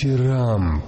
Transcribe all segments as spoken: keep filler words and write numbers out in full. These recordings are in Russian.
Дитирамп.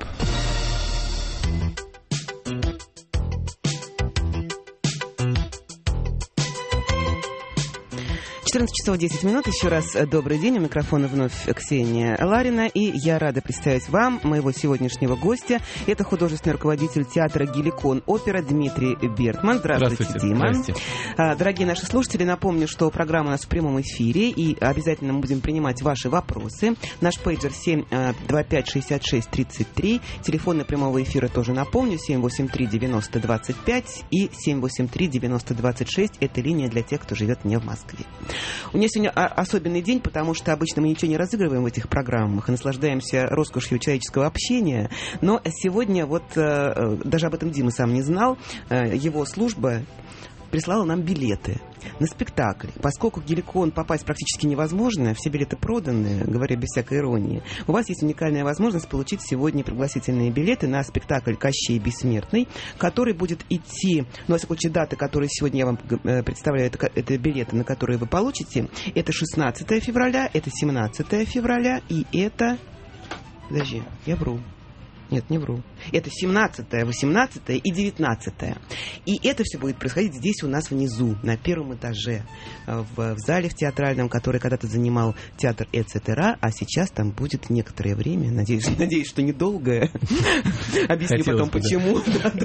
четырнадцать часов десять минут. Еще раз добрый день. У микрофона вновь Ксения Ларина. И я рада представить вам моего сегодняшнего гостя. Это художественный руководитель театра «Геликон Опера» Дмитрий Бертман. Здравствуйте, Здравствуйте, Дима. Здравствуйте. Дорогие наши слушатели, напомню, что программа у нас в прямом эфире. И обязательно мы будем принимать ваши вопросы. Наш пейджер семь два пять шестьдесят шесть тридцать три. Телефон прямого эфира тоже напомню. семь восемь три девяносто двадцать пять и семь восемь три девяносто двадцать шесть. Это линия для тех, кто живет не в Москве. У меня сегодня особенный день, потому что обычно мы ничего не разыгрываем в этих программах и наслаждаемся роскошью человеческого общения. Но сегодня вот даже об этом Дима сам не знал. Его служба прислала нам билеты на спектакль. Поскольку в Геликон попасть практически невозможно, все билеты проданы, говоря без всякой иронии, у вас есть уникальная возможность получить сегодня пригласительные билеты на спектакль «Кощей Бессмертный», который будет идти, ну, во всяком случае, даты, которые сегодня я вам представляю, это, это билеты, на которые вы получите, это шестнадцатое февраля, это семнадцатое февраля и это... Подожди, я вру. Нет, не вру. Это семнадцатое, восемнадцатое и девятнадцатое. И это все будет происходить здесь у нас внизу, на первом этаже, в, в зале в театральном, который когда-то занимал театр «Эцетера», а сейчас там будет некоторое время, надеюсь, надеюсь, что недолгое. Объясню потом, почему.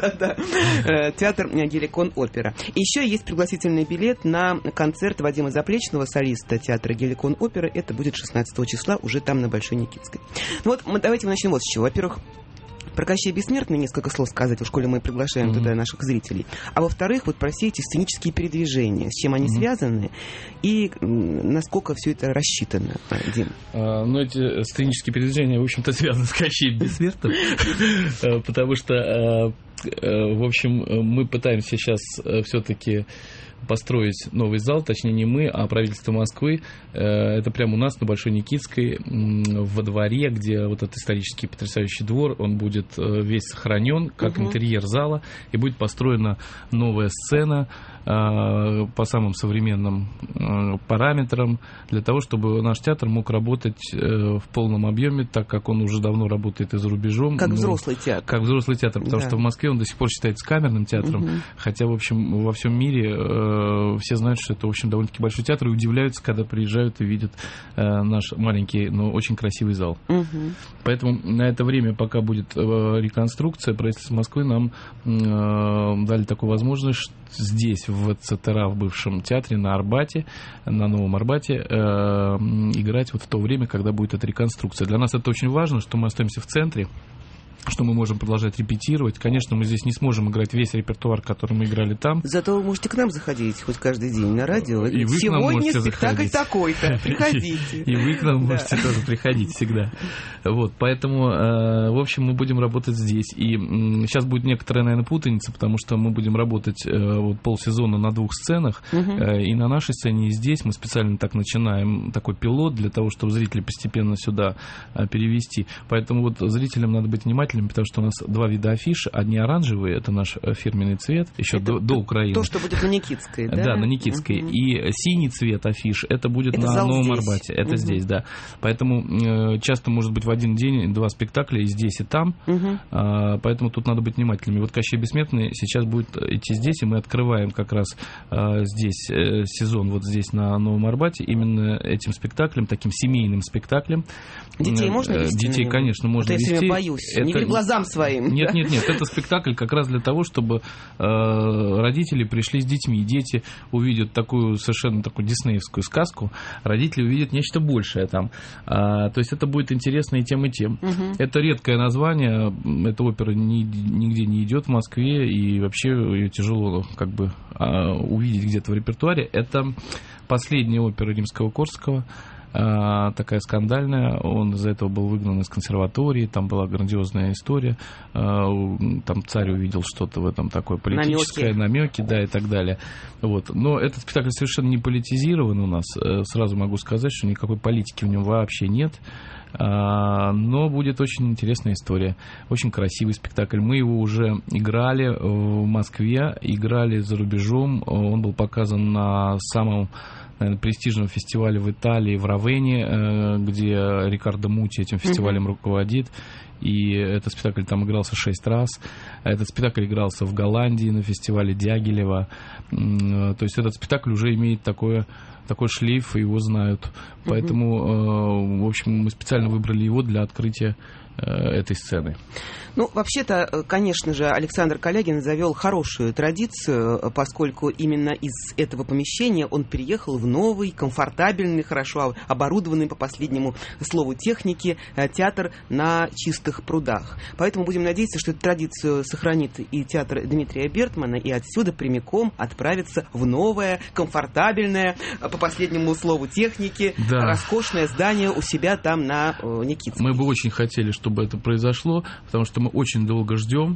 Театр «Геликон Опера». Еще есть пригласительный билет на концерт Вадима Заплечного, солиста театра «Геликон Опера». Это будет шестнадцатого числа, уже там, на Большой Никитской. Ну вот, мы, давайте мы начнем вот с чего. Во-первых, про Кощея Бессмертного несколько слов сказать, в школе мы приглашаем mm-hmm. туда наших зрителей. А во-вторых, вот про все эти сценические передвижения, с чем они mm-hmm. связаны и насколько все это рассчитано, Дим. А, ну, эти сценические передвижения, в общем-то, связаны с Кощеем Бессмертным, потому что, в общем, мы пытаемся сейчас все-таки построить новый зал, точнее не мы, а правительство Москвы. Это прямо у нас на Большой Никитской, во дворе, где вот этот исторический потрясающий двор, он будет весь сохранен как угу. интерьер зала, и будет построена новая сцена по самым современным параметрам, для того, чтобы наш театр мог работать в полном объеме, так как он уже давно работает и за рубежом. Как ну, взрослый театр. Как взрослый театр, потому да. что в Москве он до сих пор считается камерным театром, угу. хотя, в общем, во всем мире все знают, что это, в общем, довольно-таки большой театр, и удивляются, когда приезжают и видят наш маленький, но очень красивый зал. Угу. Поэтому на это время, пока будет реконструкция, правительство Москвы нам дали такую возможность здесь, в Эцетера, в бывшем театре на Арбате, на Новом Арбате, э, играть вот в то время, когда будет эта реконструкция. Для нас это очень важно, что мы остаемся в центре, что мы можем продолжать репетировать. Конечно, мы здесь не сможем играть весь репертуар, который мы играли там. Зато вы можете к нам заходить хоть каждый день на радио. И вы сегодня к нам спектакль заходить. Такой-то. Приходите. И вы к нам можете тоже приходить всегда. Вот, поэтому, в общем, мы будем работать здесь. И сейчас будет некоторая, наверное, путаница, потому что мы будем работать вот полсезона на двух сценах. И на нашей сцене, и здесь мы специально так начинаем такой пилот для того, чтобы зрителей постепенно сюда перевести. Поэтому вот зрителям надо быть внимательными, потому что у нас два вида афиш. Одни оранжевые, это наш фирменный цвет, еще до, до Украины. То, что будет на Никитской, да? Да, на Никитской. Uh-huh. И синий цвет афиш, это будет это на Новом здесь. Арбате. Это uh-huh. здесь, да. Поэтому э, часто может быть в один день два спектакля и здесь, и там. Uh-huh. А, поэтому тут надо быть внимательными. Вот «Кощей Бессмертный» сейчас будет идти здесь, и мы открываем как раз э, здесь э, сезон, вот здесь на Новом Арбате, именно этим спектаклем, таким семейным спектаклем. Детей можно вести? Детей, конечно, можно вести. Я все время боюсь. Это... Не верю глазам своим. Нет, нет, нет. Это спектакль как раз для того, чтобы э, родители пришли с детьми. Дети увидят такую совершенно такую диснеевскую сказку. Родители увидят нечто большее там. А, то есть это будет интересно и тем, и тем. Угу. Это редкое название. Эта опера ни, нигде не идет в Москве. И вообще ее тяжело как бы а, увидеть где-то в репертуаре. Это последняя опера Римского-Корсакова. Такая скандальная, он из-за этого был выгнан из консерватории, там была грандиозная история, там царь увидел что-то в этом такое политическое, намеки, да, и так далее. Вот. Но этот спектакль совершенно не политизирован у нас, сразу могу сказать, что никакой политики в нем вообще нет. Но будет очень интересная история, очень красивый спектакль. Мы его уже играли в Москве, играли за рубежом, он был показан на самом, наверное, престижном фестивале в Италии, в Равенне, где Рикардо Мути этим фестивалем mm-hmm. руководит. и этот спектакль там игрался шесть раз. Этот спектакль игрался в Голландии на фестивале Дягилева. То есть этот спектакль уже имеет такое, такой шлейф, и его знают. Поэтому, в общем, мы специально выбрали его для открытия этой сцены. Ну, вообще-то, конечно же, Александр Калягин завел хорошую традицию, поскольку именно из этого помещения он переехал в новый, комфортабельный, хорошо оборудованный, по последнему слову техники, театр на Чистых прудах. Поэтому будем надеяться, что эту традицию сохранит и театр Дмитрия Бертмана, и отсюда прямиком отправится в новое, комфортабельное, по последнему слову техники, да, роскошное здание у себя там на Никитской. Мы бы очень хотели, чтобы это произошло, потому что мы очень долго ждем,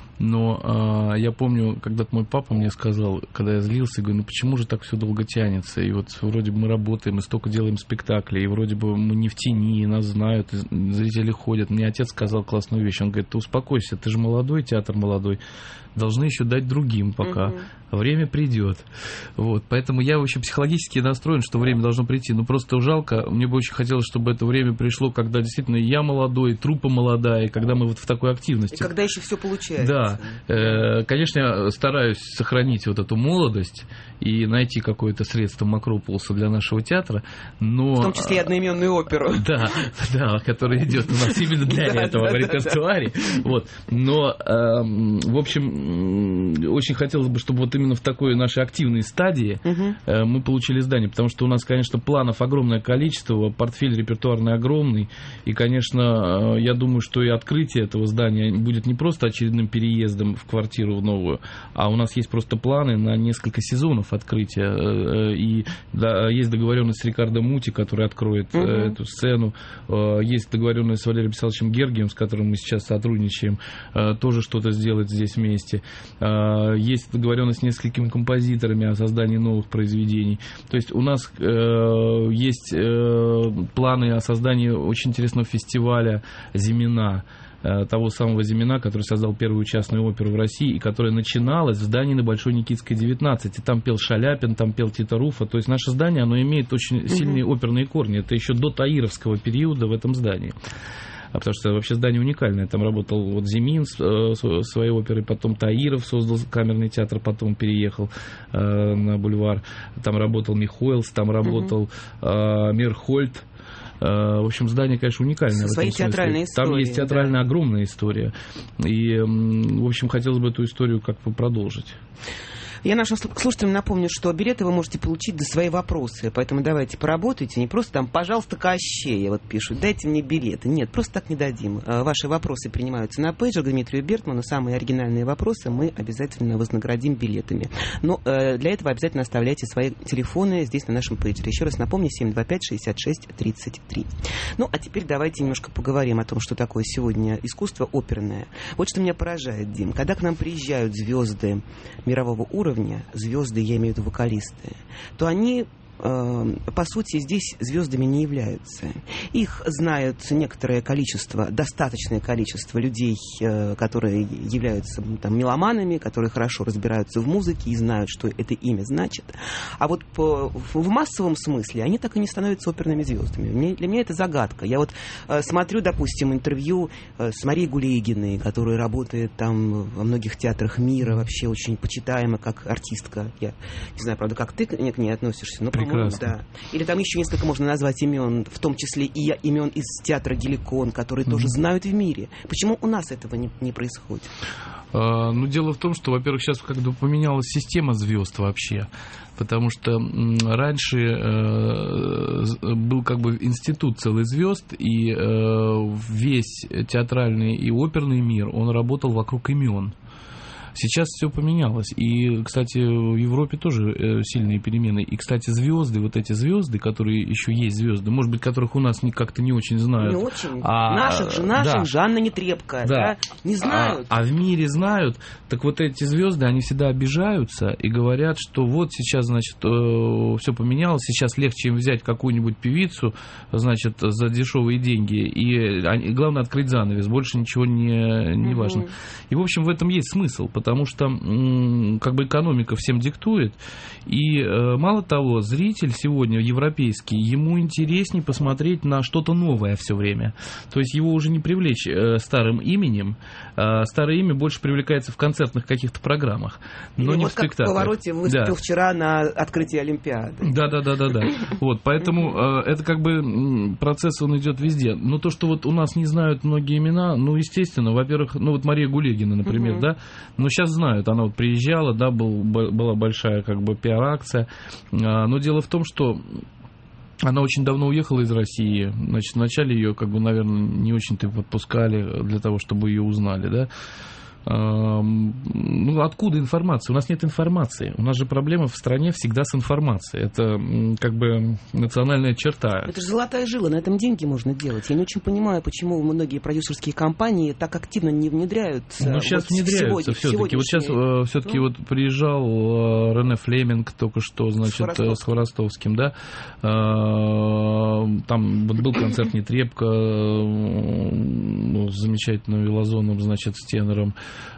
но э, я помню, когда-то мой папа мне сказал, когда я злился, говорю, ну почему же так все долго тянется, и вот вроде бы мы работаем, и столько делаем спектаклей, и вроде бы мы не в тени, и нас знают, и зрители ходят. Мне отец сказал классную вещь, он говорит, ты успокойся, ты же молодой, театр молодой, должны еще дать другим пока. Uh-huh. Время придет. Вот. Поэтому я вообще психологически настроен, что время должно прийти. Но просто жалко, мне бы очень хотелось, чтобы это время пришло, когда действительно я молодой, труппа молодая, когда мы вот в такой активности. И когда еще все получается. Да. Э, конечно, я стараюсь сохранить вот эту молодость и найти какое-то средство Макрополуса для нашего театра, но... В том числе и одноименную оперу. Да, да, которая идет у нас именно для этого в репертуаре. Вот. Но, в общем, очень хотелось бы, чтобы вот именно в такой нашей активной стадии uh-huh. мы получили издание, потому что у нас, конечно, планов огромное количество, портфель репертуарный огромный, и, конечно, я думаю, что и открытие этого здания будет не просто очередным переездом в квартиру в новую, а у нас есть просто планы на несколько сезонов открытия, и да, есть договоренность с Рикардо Мути, который откроет uh-huh. эту сцену, есть договоренность с Валерием Писаловичем Гергием, с которым мы сейчас сотрудничаем, тоже что-то сделать здесь вместе. Есть договоренность с несколькими композиторами о создании новых произведений. То есть у нас э, есть э, планы о создании очень интересного фестиваля «Зимина», э, того самого Зимина, который создал первую частную оперу в России, и которая начиналась в здании на Большой Никитской, девятнадцать. И там пел Шаляпин, там пел Тита Руфа. То есть наше здание, оно имеет очень mm-hmm. сильные оперные корни. Это еще до таировского периода в этом здании. А потому что вообще здание уникальное. Там работал вот Зимин с э, своей оперой, потом Таиров создал камерный театр, потом переехал э, на бульвар. Там работал Михоэлс, там работал э, Мирхольд. Э, в общем, здание, конечно, уникальное. Свои театральные истории. Там есть театральная, да, огромная история. И, в общем, хотелось бы эту историю как бы продолжить. Я нашим слушателям напомню, что билеты вы можете получить за свои вопросы, поэтому давайте поработайте, не просто там, пожалуйста, Кощея, вот пишут, дайте мне билеты. Нет, просто так не дадим. Ваши вопросы принимаются на пейджер Дмитрию Бертману, самые оригинальные вопросы мы обязательно вознаградим билетами. Но э, для этого обязательно оставляйте свои телефоны здесь на нашем пейджере. Еще раз напомню, семь два пять шестьдесят шесть тридцать три. Ну, а теперь давайте немножко поговорим о том, что такое сегодня искусство оперное. Вот что меня поражает, Дим, когда к нам приезжают звезды мирового уровня, звезды, я имею в виду вокалисты, то они, э, по сути, здесь звездами не являются. Их знают некоторое количество, достаточное количество людей, э, которые являются там меломанами, которые хорошо разбираются в музыке и знают, что это имя значит. А вот по, в массовом смысле они так и не становятся оперными звездами. Мне, для меня это загадка. Я вот э, смотрю, допустим, интервью э, с Марией Гулейгиной, которая работает там во многих театрах мира, вообще очень почитаема как артистка. Я не знаю, правда, как ты к ней относишься, но, по-моему, да. Или там еще несколько можно назвать имен, в том числе и имен из театра Геликон, которые mm-hmm. тоже знают в мире. Почему у нас этого не, не происходит? А, ну, дело в том, что, во-первых, сейчас как бы поменялась система звезд вообще. Потому что раньше э, был как бы институт целый звезд, и э, весь театральный и оперный мир, он работал вокруг имен. Сейчас все поменялось. И, кстати, в Европе тоже сильные перемены. И, кстати, звезды, вот эти звезды, которые еще есть звезды, может быть, которых у нас как-то не очень знают. Не очень. А, наших же, наших, да. Жанна Нетребко, да. Да, не знают. А, а в мире знают. Так вот эти звезды, они всегда обижаются и говорят, что вот сейчас, значит, все поменялось, сейчас легче им взять какую-нибудь певицу, значит, за дешевые деньги. И, и главное открыть занавес, больше ничего не, не угу. важно. И, в общем, в этом есть смысл, потому что как бы экономика всем диктует. И мало того, зритель сегодня европейский, ему интереснее посмотреть на что-то новое все время. То есть его уже не привлечь старым именем. Старое имя больше привлекается в концертных каких-то программах, но и не вот в спектаклях. Как в «Повороте» выступил да. вчера на открытии Олимпиады. Да, да, да, да, да. Вот, поэтому это как бы процесс, он идет везде. Но то, что вот у нас не знают многие имена, ну, естественно, во-первых, ну вот Мария Гулегина, например, uh-huh. да, но сейчас знают, она вот приезжала, да, был, была большая как бы пиар-акция, но дело в том, что она очень давно уехала из России, значит, вначале ее, как бы, наверное, не очень-то подпускали для того, чтобы ее узнали, да. Ну, откуда информация? У нас нет информации. У нас же проблема в стране всегда с информацией. Это как бы национальная черта. Это же золотая жила, на этом деньги можно делать. Я не очень понимаю, почему многие продюсерские компании так активно не внедряют. Ну, сейчас вот внедряются все-таки. Вот сейчас э, все-таки ну. вот приезжал э, Рене Флеминг только что, значит, с Хворостовским, с Хворостовским, да. Э, там вот был концерт Нетребко э, с замечательным Вилозоном, значит, с тенором.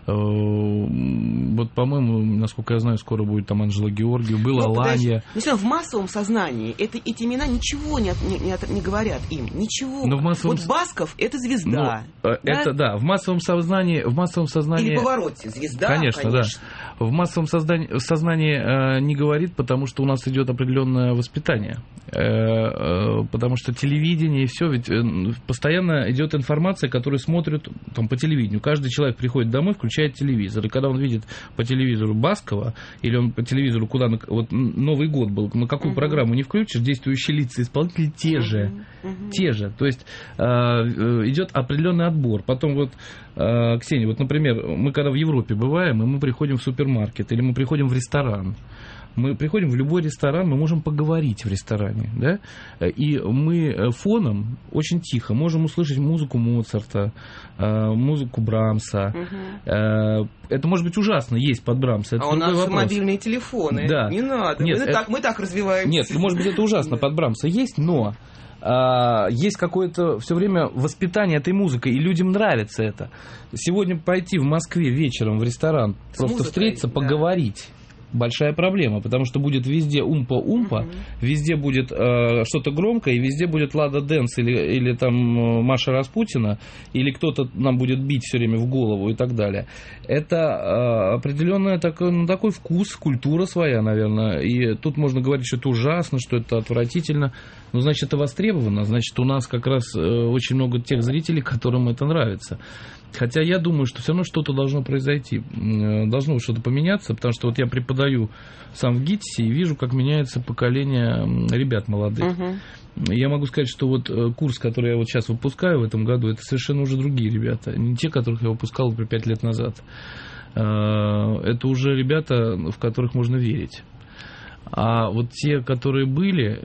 Вот, по-моему, насколько я знаю, скоро будет там Анжела Георгиев, была Ланья. В массовом сознании это, эти имена ничего не, не, не, не говорят им, ничего. Но в массовом... Вот Басков — это звезда. Ну, да? Это да, в массовом сознании... В массовом сознании... Или «Повороте» звезда, конечно. Конечно, да. В массовом создании, сознании э, не говорит, потому что у нас идет определенное воспитание. Э, э, потому что телевидение и все, ведь э, постоянно идет информация, которую смотрят там, по телевидению. Каждый человек приходит домой, включает телевизор. И когда он видит по телевизору Баскова, или он по телевизору, куда вот Новый год был, на какую uh-huh. программу не включишь, действующие лица, исполнители те же. Uh-huh. Те же. То есть э, идет определенный отбор. Потом вот, э, Ксения, вот, например, мы когда в Европе бываем, и мы приходим в супермаркет, или мы приходим в ресторан, мы приходим в любой ресторан, мы можем поговорить в ресторане, да, и мы фоном очень тихо можем услышать музыку Моцарта, музыку Брамса. Угу. Это может быть ужасно, есть под Брамса. Это а у нас вопрос. Мобильные телефоны. Да. Не надо. Нет, мы, это... так, мы так развиваемся. Нет, может быть, это ужасно, под Брамса есть, но... есть какое-то все время воспитание этой музыкой, и людям нравится это. Сегодня пойти в Москве вечером в ресторан, с просто музыкой, встретиться, да. поговорить. Большая проблема, потому что будет везде умпа-умпа, uh-huh. везде будет э, что-то громкое, и везде будет Лада Дэнс или, или там Маша Распутина, или кто-то нам будет бить все время в голову и так далее. Это э, определенный такой, ну, такой вкус, культура своя, наверное, и тут можно говорить, что это ужасно, что это отвратительно, но значит это востребовано, значит у нас как раз э, очень много тех зрителей, которым это нравится. Хотя я думаю, что все равно что-то должно произойти, должно что-то поменяться, потому что вот я преподаю сам в ГИТИСе и вижу, как меняется поколение ребят молодых. Uh-huh. Я могу сказать, что вот курс, который я вот сейчас выпускаю в этом году, это совершенно уже другие ребята, не те, которых я выпускал, например, пять лет назад. Это уже ребята, в которых можно верить. А вот те, которые были,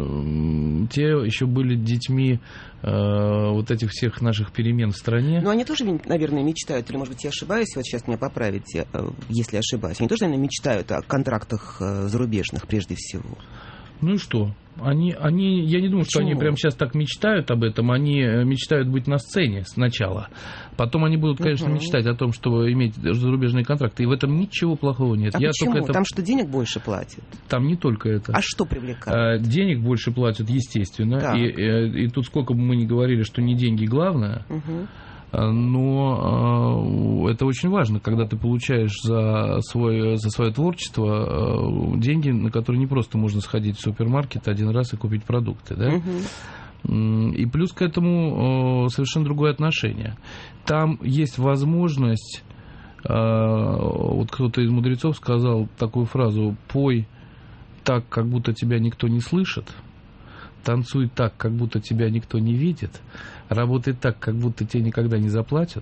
те еще были детьми э, вот этих всех наших перемен в стране. Но они тоже, наверное, мечтают, или, может быть, я ошибаюсь, вот сейчас меня поправите, если ошибаюсь, они тоже, наверное, мечтают о контрактах зарубежных прежде всего. Ну и что? Они, они, я не думаю, Почему? что они прямо сейчас так мечтают об этом. Они мечтают быть на сцене сначала. Потом они будут, конечно, uh-huh. мечтать о том, чтобы иметь зарубежные контракты. И в этом ничего плохого нет. А я почему? Только это... Там что, денег больше платят? Там не только это. А что привлекает? Денег больше платят, естественно. И, и, и тут сколько бы мы ни говорили, что не деньги главное, uh-huh. но это очень важно, когда ты получаешь за, свой, за свое творчество деньги, на которые не просто можно сходить в супермаркет один раз и купить продукты, да? Uh-huh. И плюс к этому совершенно другое отношение. Там есть возможность, вот кто-то из мудрецов сказал такую фразу: «Пой так, как будто тебя никто не слышит, танцуй так, как будто тебя никто не видит, работай так, как будто тебе никогда не заплатят,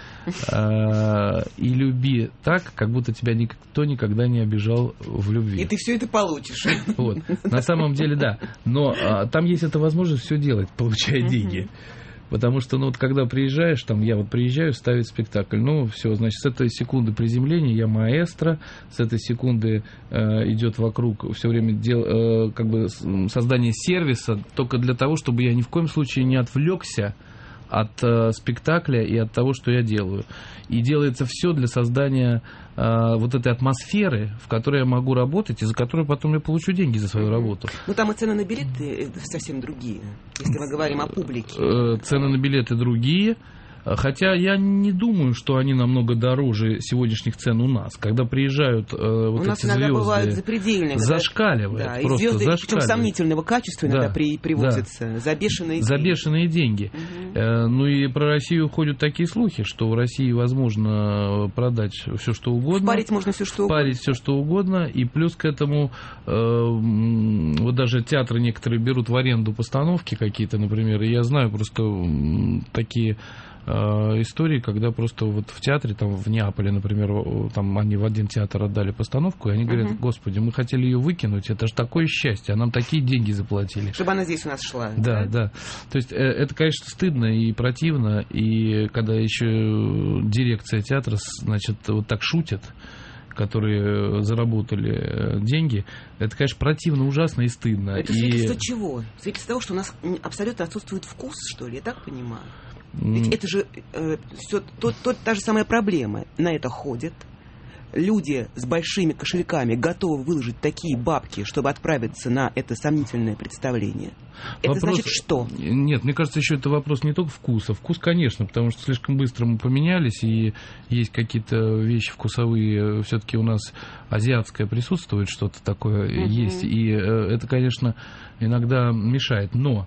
и люби так, как будто тебя никто никогда не обижал в любви». И ты все это получишь. Вот. На самом деле, да. Но а, там есть эта возможность все делать, получая деньги. Потому что, ну, вот когда приезжаешь, там, я вот приезжаю ставить спектакль, ну, все, значит, с этой секунды приземления я маэстро, с этой секунды э, идет вокруг все время дел, э, как бы создание сервиса, только для того, чтобы я ни в коем случае не отвлекся от э, спектакля и от того, что я делаю. И делается все для создания э, вот этой атмосферы, в которой я могу работать, и за которую потом я получу деньги за свою работу. Ну, там и цены на билеты совсем другие, если мы говорим о публике. Э, цены на билеты другие. Хотя я не думаю, что они намного дороже сегодняшних цен у нас. Когда приезжают э, вот у нас эти иногда звезды, бывают запредельные. зашкаливает, да, просто и звезды, зашкаливает. причем сомнительного качества иногда да, при, привозятся да. за бешеные за деньги. бешеные деньги. Угу. Э, ну и про Россию ходят такие слухи, что в России возможно продать все, что угодно. Впарить можно все, что угодно. Впарить все, что угодно. И плюс к этому э, вот даже театры некоторые берут в аренду постановки какие-то, например. И я знаю просто такие истории, когда просто вот в театре, там в Неаполе, например, там они в один театр отдали постановку, и они говорят: господи, мы хотели ее выкинуть, это же такое счастье, а нам такие деньги заплатили. Чтобы она здесь у нас шла. Да, да. да. То есть это, конечно, стыдно и противно, и когда еще дирекция театра, значит, вот так шутит, которые заработали деньги, это, конечно, противно, ужасно и стыдно. Это и... свидетельство чего? Свидетельство того, что у нас абсолютно отсутствует вкус, что ли, я так понимаю? Ведь это же э, все, то, то, та же самая проблема. На это ходят. Люди с большими кошельками готовы выложить такие бабки, чтобы отправиться на это сомнительное представление. Это вопрос... значит что? Нет, мне кажется, еще это вопрос не только вкуса. Вкус, конечно, потому что слишком быстро мы поменялись, и есть какие-то вещи вкусовые, все-таки у нас азиатское присутствует, что-то такое mm-hmm. есть. И это, конечно, иногда мешает. Но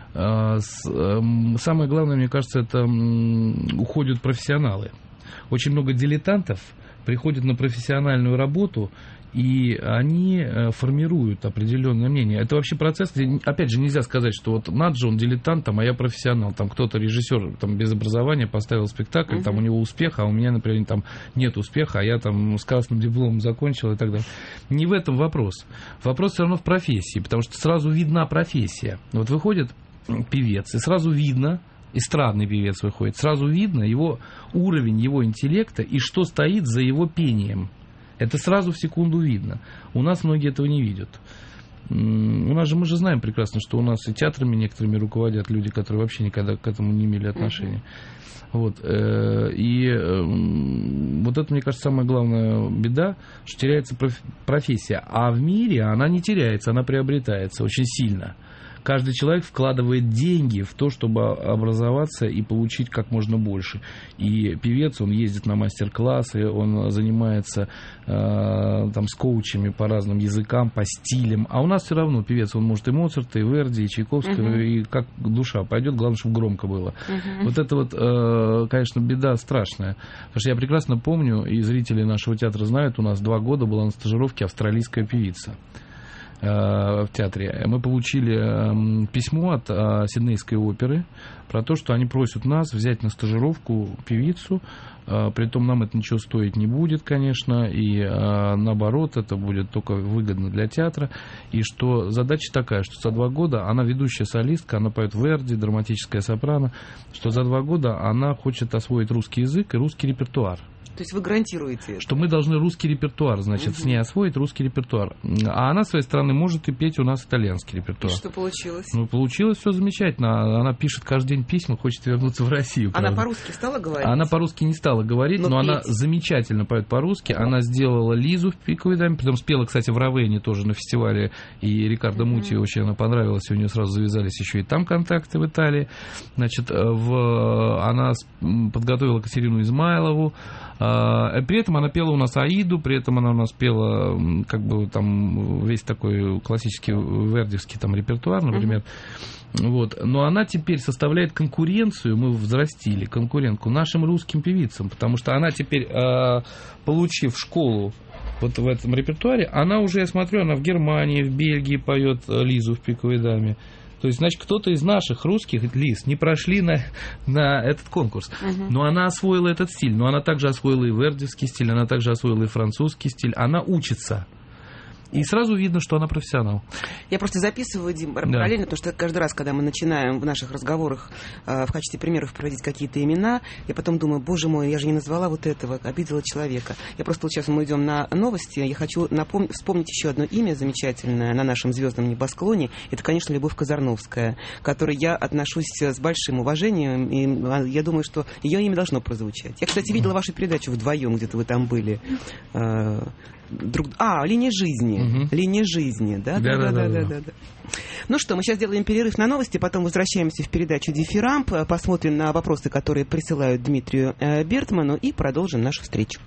самое главное, мне кажется, это уходят профессионалы. Очень много дилетантов приходят на профессиональную работу, и они формируют определенное мнение. Это вообще процесс, где, опять же, нельзя сказать, что вот Наджа, он дилетант, там, а я профессионал. Там кто-то, режиссер там, без образования поставил спектакль, uh-huh. там у него успех, а у меня, например, там нет успеха, а я там с красным дипломом закончил и так далее. Не в этом вопрос. Вопрос все равно в профессии, потому что сразу видна профессия. Вот выходит певец, и сразу видно, эстрадный певец выходит, сразу видно его уровень, его интеллекта и что стоит за его пением. Это сразу в секунду видно. У нас многие этого не видят. У нас же, мы же знаем прекрасно, что у нас и театрами некоторыми руководят люди, которые вообще никогда к этому не имели отношения. Вот. И вот это, мне кажется, самая главная беда, что теряется профессия. А в мире она не теряется, она приобретается очень сильно. Каждый человек вкладывает деньги в то, чтобы образоваться и получить как можно больше. И певец, он ездит на мастер-классы, он занимается э, там, с коучами по разным языкам, по стилям. А у нас все равно певец, он может и Моцарта, и Верди, и Чайковского, uh-huh. и как душа пойдет, главное, чтобы громко было. Uh-huh. Вот это вот, э, конечно, беда страшная. Потому что я прекрасно помню, и зрители нашего театра знают, у нас два года была на стажировке австралийская певица в театре. Мы получили письмо от Сиднейской оперы про то, что они просят нас взять на стажировку певицу, притом нам это ничего стоить не будет, конечно, и наоборот, это будет только выгодно для театра, и что задача такая, что за два года она ведущая солистка, она поет Верди, драматическая сопрано, что за два года она хочет освоить русский язык и русский репертуар. То есть вы гарантируете? Что мы должны русский репертуар, значит, угу. с ней освоить русский репертуар. А она, с своей стороны, может и петь у нас итальянский репертуар. И что получилось? Ну, получилось все замечательно. Она пишет каждый день письма, хочет вернуться в Россию. Она правда. по-русски стала говорить? Она по-русски не стала говорить, но, но она замечательно поет по-русски. Она сделала Лизу в «Пиковой даме», потом спела, кстати, в Равенне тоже на фестивале, и Рикардо угу. Мути очень она понравилась, и у нее сразу завязались еще и там контакты в Италии. Значит, в... она подготовила Катерину Измайлову. При этом она пела у нас Аиду, при этом она у нас пела как бы там весь такой классический вердиевский там репертуар, например. Uh-huh. Вот. Но она теперь составляет конкуренцию, мы взрастили конкурентку нашим русским певицам, потому что она теперь, получив школу вот в этом репертуаре, она уже, я смотрю, она в Германии, в Бельгии поет Лизу в «Пиковой даме». То есть, значит, кто-то из наших русских Лиз не прошли на, на этот конкурс. Uh-huh. Но она освоила этот стиль. Но она также освоила и вердиевский стиль, она также освоила и французский стиль. Она учится. И сразу видно, что она профессионал. Я просто записываю, Дим, параллельно, да. Потому что каждый раз, когда мы начинаем в наших разговорах э, в качестве примеров приводить какие-то имена, я потом думаю, боже мой, я же не назвала вот этого, обидела человека. Я просто вот сейчас мы идем на новости, я хочу напом- вспомнить еще одно имя замечательное на нашем звездном небосклоне. Это, конечно, Любовь Казарновская, к которой я отношусь с большим уважением, и я думаю, что ее имя должно прозвучать. Я, кстати, видела вашу передачу вдвоем, где-то вы там были. Э, Друг... А, линия жизни. Угу. Линия жизни, да? Да, да, да, да, да, да. Ну что, мы сейчас делаем перерыв на новости, потом возвращаемся в передачу «Дифирамп», посмотрим на вопросы, которые присылают Дмитрию э, Бертману, и продолжим нашу встречу.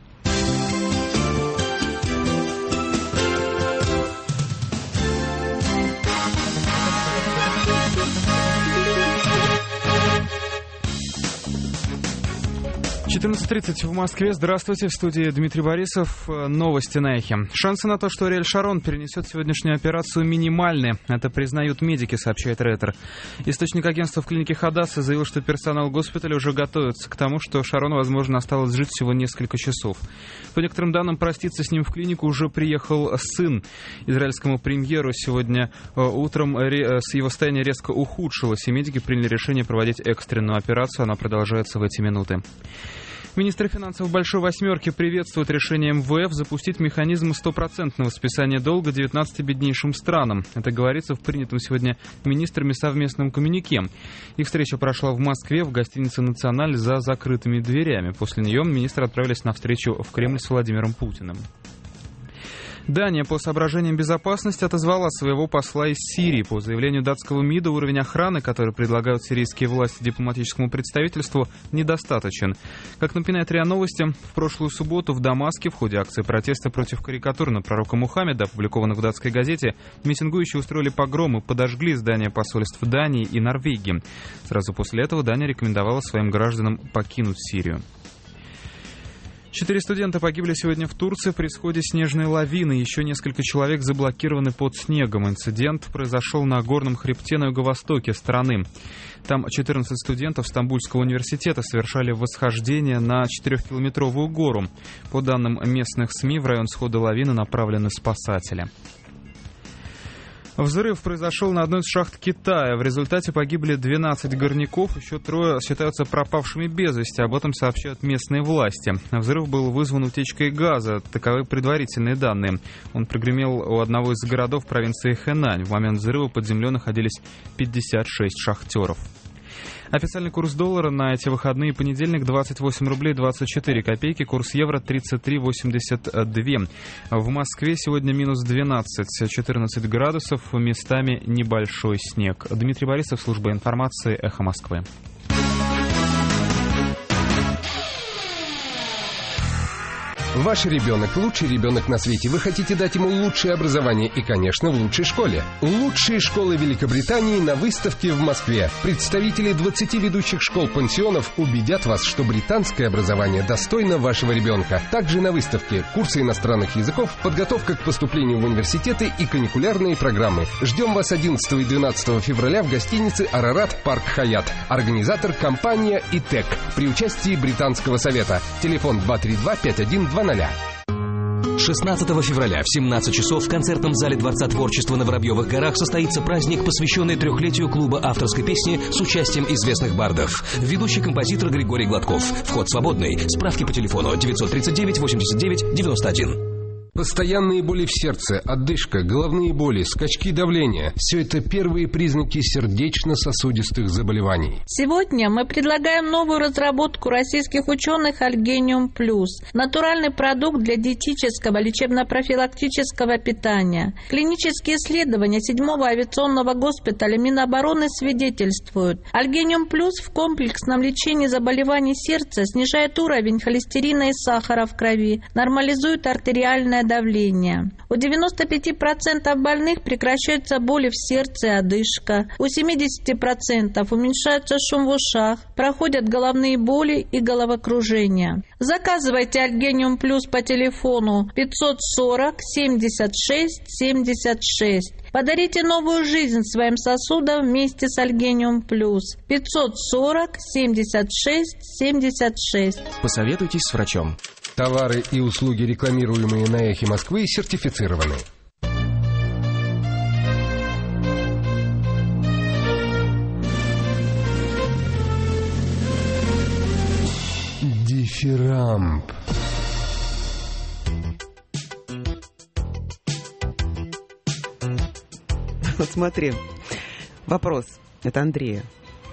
четырнадцать тридцать в Москве. Здравствуйте, в студии Дмитрий Борисов. Новости на Эхе. Шансы на то, что Ариэль Шарон перенесет сегодняшнюю операцию, минимальны. Это признают медики, сообщает Рейтер. Источник агентства в клинике Хадаса заявил, что персонал госпиталя уже готовится к тому, что Шарону, возможно, осталось жить всего несколько часов. По некоторым данным, проститься с ним в клинику уже приехал сын. Израильскому премьеру сегодня утром с его состояние резко ухудшилось, и медики приняли решение проводить экстренную операцию. Она продолжается в эти минуты. Министр финансов Большой Восьмерки приветствует решение эм вэ эф запустить механизм стопроцентного списания долга девятнадцати беднейшим странам. Это говорится в принятом сегодня министрами совместном коммюнике. Их встреча прошла в Москве в гостинице «Националь» за закрытыми дверями. После нее министры отправились на встречу в Кремль с Владимиром Путиным. Дания по соображениям безопасности отозвала своего посла из Сирии. По заявлению датского МИДа, уровень охраны, который предлагают сирийские власти дипломатическому представительству, недостаточен. Как напоминает РИА Новости, в прошлую субботу в Дамаске в ходе акции протеста против карикатур на пророка Мухаммеда, опубликованных в датской газете, митингующие устроили погром и подожгли здания посольств Дании и Норвегии. Сразу после этого Дания рекомендовала своим гражданам покинуть Сирию. Четыре студента погибли сегодня в Турции при сходе снежной лавины. Еще несколько человек заблокированы под снегом. Инцидент произошел на горном хребте на юго-востоке страны. Там четырнадцать студентов Стамбульского университета совершали восхождение на четырехкилометровую гору. По данным местных СМИ, в район схода лавины направлены спасатели. Взрыв произошел на одной из шахт Китая. В результате погибли двенадцать горняков, еще трое считаются пропавшими без вести. Об этом сообщают местные власти. Взрыв был вызван утечкой газа. Таковы предварительные данные. Он прогремел у одного из городов провинции Хэнань. В момент взрыва под землей находились пятьдесят шесть шахтеров. Официальный курс доллара на эти выходные: понедельник двадцать восемь рублей двадцать четыре копейки, курс евро тридцать три восемьдесят два. В Москве сегодня минус двенадцать, четырнадцать градусов, местами небольшой снег. Дмитрий Борисов, служба информации, Эхо Москвы. Ваш ребенок – лучший ребенок на свете. Вы хотите дать ему лучшее образование и, конечно, в лучшей школе. Лучшие школы Великобритании на выставке в Москве. Представители двадцати ведущих школ-пансионов убедят вас, что британское образование достойно вашего ребенка. Также на выставке курсы иностранных языков, подготовка к поступлению в университеты и каникулярные программы. Ждем вас одиннадцатого и двенадцатого февраля в гостинице «Арарат Парк Хаят». Организатор – компания «ИТЭК» при участии Британского совета. Телефон два три два пять один два ноль. шестнадцатого февраля в семнадцать часов в концертном зале Дворца творчества на Воробьевых горах состоится праздник, посвященный трехлетию клуба авторской песни с участием известных бардов. Ведущий композитор Григорий Гладков. Вход свободный. Справки по телефону девятьсот тридцать девять восемьдесят девять девяносто один. Постоянные боли в сердце, одышка, головные боли, скачки давления – все это первые признаки сердечно-сосудистых заболеваний. Сегодня мы предлагаем новую разработку российских ученых «Альгениум Плюс» – натуральный продукт для диетического лечебно-профилактического питания. Клинические исследования седьмого авиационного госпиталя Минобороны свидетельствуют, «Альгениум Плюс» в комплексном лечении заболеваний сердца снижает уровень холестерина и сахара в крови, нормализует артериальное давление. У девяноста пяти процентов больных прекращаются боли в сердце и одышка. У семидесяти процентов уменьшается шум в ушах, проходят головные боли и головокружение. Заказывайте Альгениум Плюс по телефону пятьсот сорок семьдесят шесть семьдесят шесть. Подарите новую жизнь своим сосудам вместе с Альгениум Плюс. пятьсот сорок семьдесят шесть семьдесят шесть. Посоветуйтесь с врачом. Товары и услуги, рекламируемые на Эхе Москвы, сертифицированы. Дичирамп. Вот смотри, вопрос. Это Андрея.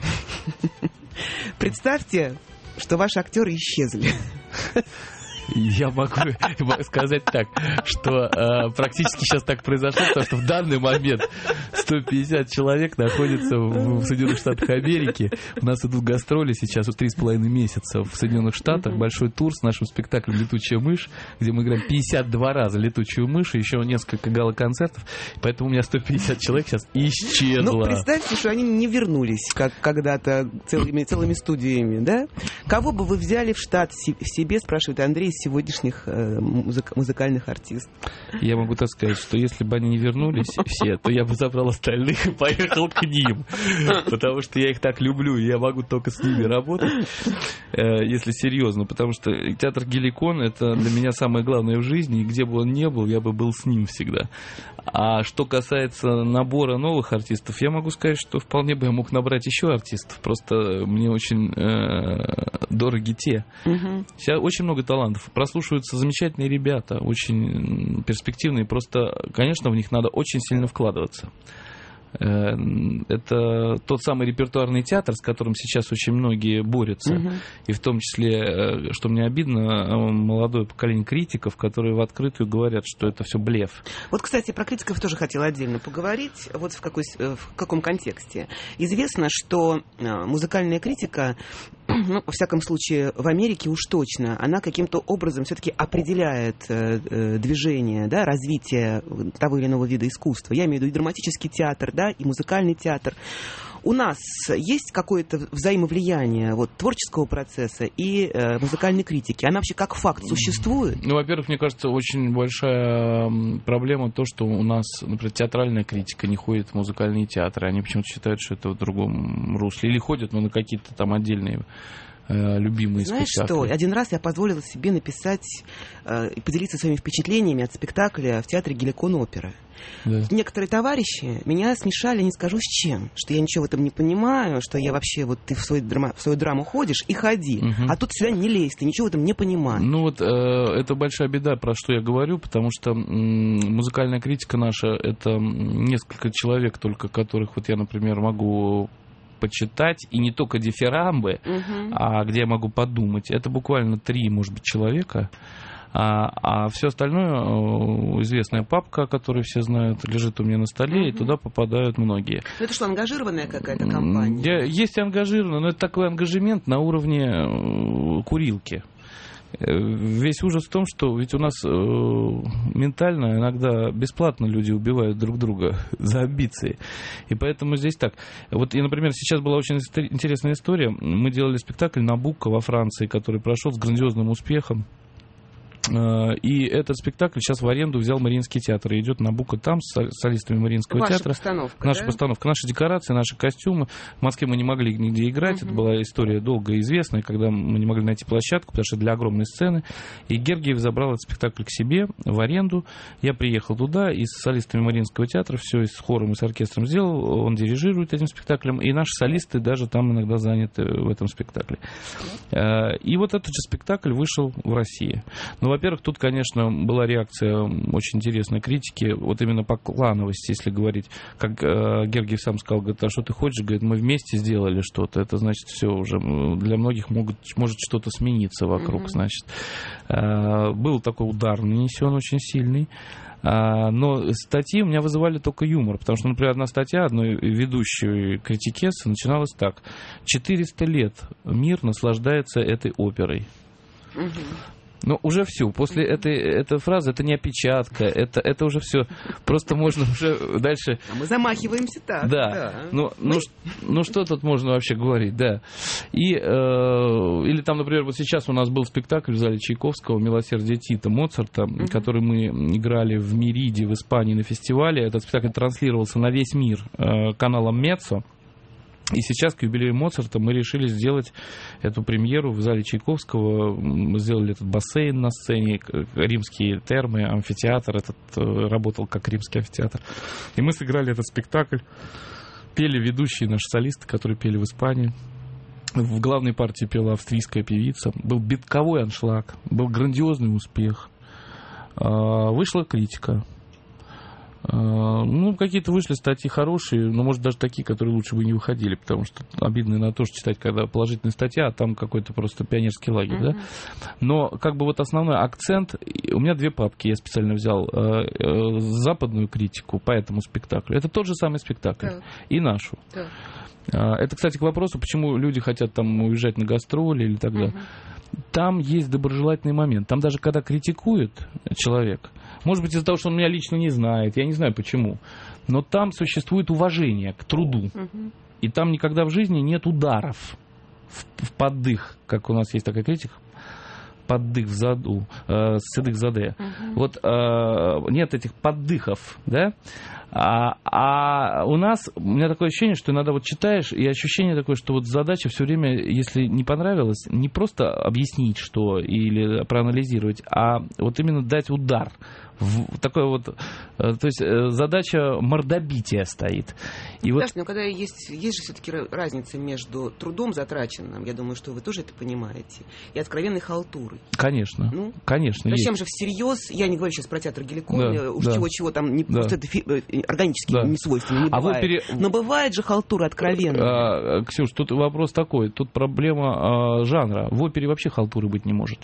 Представьте, что ваши актеры исчезли. Я могу сказать так, что э, практически сейчас так произошло, потому что в данный момент сто пятьдесят человек находятся в, в Соединенных Штатах Америки. У нас идут гастроли сейчас вот три с половиной месяца в Соединенных Штатах. Большой тур с нашим спектаклем «Летучая мышь», где мы играем пятьдесят два раза «Летучую мышь», и еще несколько гала-концертов. Поэтому у меня сто пятьдесят человек сейчас исчезло. Ну, представьте, что они не вернулись, как когда-то целыми, целыми студиями, да? Кого бы вы взяли в штат в себе, спрашивает Андрей, сегодняшних э, музык, музыкальных артистов? Я могу так сказать, что если бы они не вернулись все, то я бы забрал остальных и поехал к ним. Потому что я их так люблю, и я могу только с ними работать, э, если серьезно. Потому что театр «Геликон» — это для меня самое главное в жизни, и где бы он ни был, я бы был с ним всегда. А что касается набора новых артистов, я могу сказать, что вполне бы я мог набрать еще артистов. Просто мне очень э, дороги те. Угу. Сейчас очень много талантов. Прослушиваются замечательные ребята, очень перспективные. Просто, конечно, в них надо очень сильно вкладываться. Это тот самый репертуарный театр, с которым сейчас очень многие борются. Uh-huh. И в том числе, что мне обидно, молодое поколение критиков, которые в открытую говорят, что это все блеф. Вот, кстати, про критиков тоже хотела отдельно поговорить. Вот в, какой, в каком контексте. Известно, что музыкальная критика, ну, во всяком случае, в Америке уж точно, она каким-то образом все-таки определяет э, движение, да, развитие того или иного вида искусства. Я имею в виду и драматический театр, да, и музыкальный театр. У нас есть какое-то взаимовлияние вот, творческого процесса и э, музыкальной критики? Она вообще как факт существует? Ну, во-первых, мне кажется, очень большая проблема то, что у нас, например, театральная критика не ходит в музыкальные театры. Они почему-то считают, что это в другом русле. Или ходят, но на какие-то там отдельные любимые Знаешь спектакли. Что? Один раз я позволила себе написать э, и поделиться своими впечатлениями от спектакля в театре «Геликон» опера. Да. Некоторые товарищи меня смешали, не скажу с чем, что я ничего в этом не понимаю, что я вообще, вот ты в свою, драма, в свою драму ходишь и ходи, угу. а тут сюда не лезь, ты ничего в этом не понимаешь. Ну вот э, это большая беда, про что я говорю, потому что м- музыкальная критика наша, это несколько человек только, которых вот я, например, могу почитать, и не только дифирамбы, uh-huh. а где я могу подумать. Это буквально три, может быть, человека. А, а все остальное, известная папка, которую все знают, лежит у меня на столе, uh-huh. и туда попадают многие. Ну это что, ангажированная какая-то компания? Я, есть ангажированная, но это такой ангажемент на уровне курилки. Весь ужас в том, что ведь у нас э, ментально иногда бесплатно люди убивают друг друга за амбиции. И поэтому здесь так. Вот, и, например, сейчас была очень интересная история. Мы делали спектакль «Набуко» во Франции, который прошел с грандиозным успехом. И этот спектакль сейчас в аренду взял Мариинский театр. И идет «Набуко» там с солистами Мариинского Ваша театра. Постановка, наша да? постановка, наши декорации, наши костюмы. В Москве мы не могли нигде играть. Uh-huh. Это была история долго известная, когда мы не могли найти площадку, потому что для огромной сцены. И Гергиев забрал этот спектакль к себе в аренду. Я приехал туда и с солистами Мариинского театра все и с хором, и с оркестром сделал. Он дирижирует этим спектаклем. И наши солисты даже там иногда заняты в этом спектакле. И вот этот же спектакль вышел в России. Ну, во-первых, тут, конечно, была реакция очень интересной критики, вот именно по клановости, если говорить. Как э, Гергиев сам сказал, говорит, а что ты хочешь? Говорит, мы вместе сделали что-то, это значит все уже, для многих могут, может что-то смениться вокруг, mm-hmm. значит. Э, был такой удар нанесен очень сильный. А, но статьи у меня вызывали только юмор, потому что, например, одна статья одной ведущей критикессы начиналась так: четыреста лет мир наслаждается этой оперой. Угу. Ну, уже все. После этой, этой фразы это не опечатка, это, это уже все. Просто можно уже дальше... А мы замахиваемся так. Да. да. Ну, ну, ну, что тут можно вообще говорить, да. И, э, или там, например, вот сейчас у нас был спектакль в зале Чайковского «Милосердие Тита» Моцарта, mm-hmm. который мы играли в Мериде в Испании на фестивале. Этот спектакль транслировался на весь мир э, каналом Меццо. И сейчас к юбилею Моцарта мы решили сделать эту премьеру в зале Чайковского. Мы сделали этот бассейн на сцене, римские термы, амфитеатр этот работал как римский амфитеатр. И мы сыграли этот спектакль. Пели ведущие наши солисты, которые пели в Испании. В главной партии пела австрийская певица. Был битковой аншлаг, был грандиозный успех. Вышла критика. Ну, какие-то вышли статьи хорошие, но, может, даже такие, которые лучше бы не выходили, потому что обидно на то, что читать, когда положительная статья, а там какой-то просто пионерский лагерь, mm-hmm. да. Но, как бы, вот основной акцент, у меня две папки я специально взял, э, э, западную критику по этому спектаклю, это тот же самый спектакль, yeah. и нашу. Yeah. Это, кстати, к вопросу, почему люди хотят там уезжать на гастроли или так далее. Mm-hmm. Там есть доброжелательный момент, там даже когда критикует человек, может быть, из-за того, что он меня лично не знает, я не знаю почему. Но там существует уважение к труду. Uh-huh. И там никогда в жизни нет ударов в, в поддых, как у нас есть такая критика, поддых в заду, э, седых заде. Uh-huh. Вот э, нет этих поддыхов, да? А, а у нас, у меня такое ощущение, что иногда вот читаешь, и ощущение такое, что вот задача все время, если не понравилось, не просто объяснить что или проанализировать, а вот именно дать удар. В, такое вот, то есть задача мордобития стоит. И Саш, вот... но когда есть, есть же все-таки разница между трудом затраченным, я думаю, что вы тоже это понимаете, и откровенной халтурой. Конечно, ну, конечно. Зачем же всерьез, я не говорю сейчас про театр Геликон, да, уж да. чего-чего там не, да. это фи, органически да. не свойственно, не а бывает. Опере... Но бывает же халтура откровенная. А, Ксюш, тут вопрос такой, тут проблема а, жанра. В опере вообще халтуры быть не может.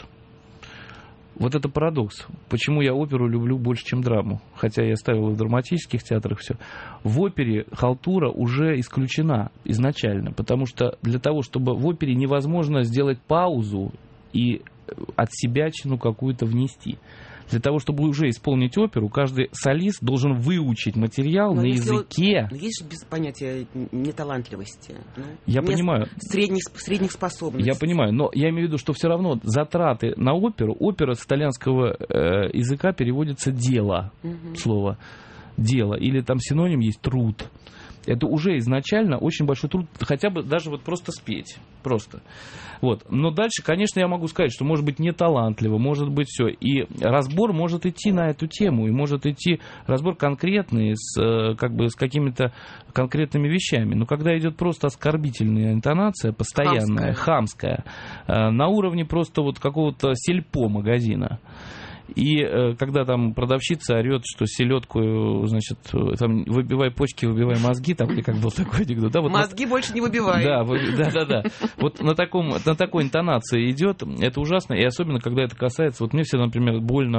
Вот это парадокс. Почему я оперу люблю больше, чем драму? Хотя я ставил и в драматических театрах все. В опере халтура уже исключена изначально, потому что для того, чтобы в опере невозможно сделать паузу и от себячину какую-то внести. Для того, чтобы уже исполнить оперу, каждый солист должен выучить материал но на языке. Вот, есть же без понятия неталантливости. Ну, я понимаю. Средних, средних способностей. Я понимаю, но я имею в виду, что все равно затраты на оперу, опера с итальянского э, языка переводится дело, угу. слово дело, или там синоним есть труд. Это уже изначально очень большой труд, хотя бы даже вот просто спеть, просто. Вот. Но дальше, конечно, я могу сказать, что может быть не талантливо, может быть все. И разбор может идти на эту тему, и может идти разбор конкретный, с, как бы, с какими-то конкретными вещами. Но когда идет просто оскорбительная интонация, постоянная, хамская, хамская на уровне просто вот какого-то сельпо-магазина, и э, когда там продавщица орет, что селедку, значит, там, выбивай почки, выбивай мозги, там, или как был такой анекдот. Да, вот мозги на... больше не выбивай. Да, вы... да, да, да. Вот на, таком, на такой интонации идет, это ужасно, и особенно, когда это касается, вот мне всегда, например, больно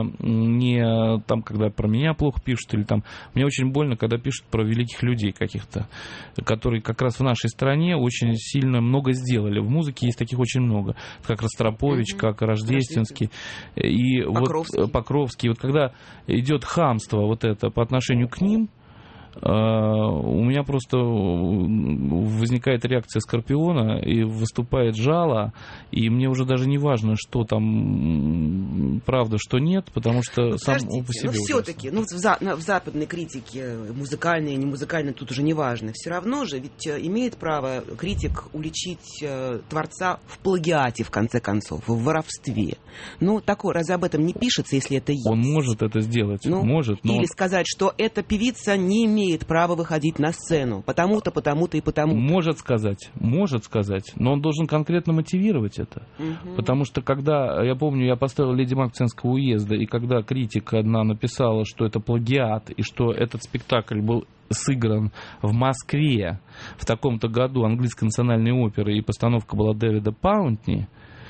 не там, когда про меня плохо пишут, или там, мне очень больно, когда пишут про великих людей каких-то, которые как раз в нашей стране очень сильно много сделали. В музыке есть таких очень много, как Ростропович, mm-hmm. как Рождественский, и Покровский. вот Покровский. Вот когда идет хамство вот это по отношению к ним, у меня просто возникает реакция скорпиона, и выступает жало, и мне уже даже не важно, что там правда, что нет, потому что ну, сам он по себе но все-таки, ну, в, за, в западной критике, музыкальной и не музыкальной, тут уже не важно, все равно же, ведь имеет право критик уличить э, творца в плагиате, в конце концов, в воровстве. Ну, такое, разве об этом не пишется, если это есть? Он может это сделать, ну, может, но... Или сказать, что эта певица не имеет имеет право выходить на сцену. Потому-то, потому-то и потому-то. Может сказать, может сказать, но он должен конкретно мотивировать это. Угу. Потому что когда, я помню, я поставил «Леди Макбетского уезда», и когда критика одна написала, что это плагиат, и что этот спектакль был сыгран в Москве в таком-то году английской национальной оперы, и постановка была Дэвида Паунтни,